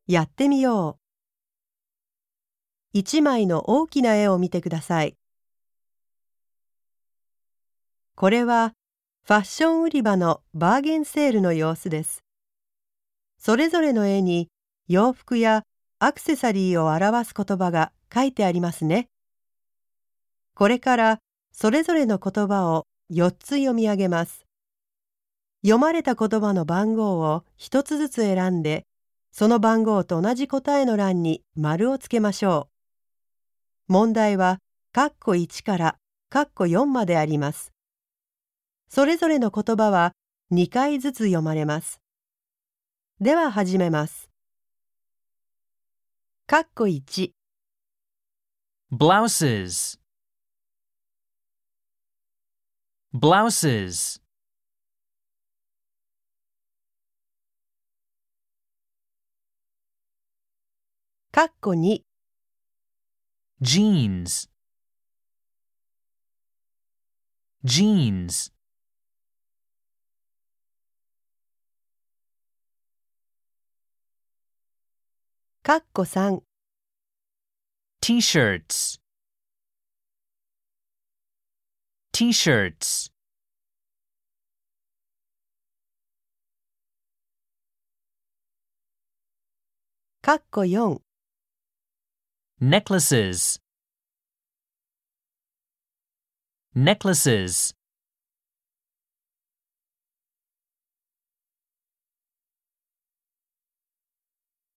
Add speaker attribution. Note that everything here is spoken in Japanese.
Speaker 1: やってみよう。一枚の大きな絵を見てください。これはファッション売り場のバーゲンセールの様子です。それぞれの絵に洋服やアクセサリーを表す言葉が書いてありますね。これからそれぞれの言葉を4つ読み上げます。読まれた言葉の番号を1つずつ選んで、その番号と同じ答えの欄に丸をつけましょう。問題は括弧1から括弧4まであります。それぞれの言葉は2回ずつ読まれます。では始めます。括弧1
Speaker 2: Blouses. Blouses.
Speaker 1: 括弧2
Speaker 2: Jeans. Jeans.
Speaker 1: 括弧3
Speaker 2: T-shirts. T-shirts.
Speaker 1: 括弧4
Speaker 2: Necklaces. Necklaces.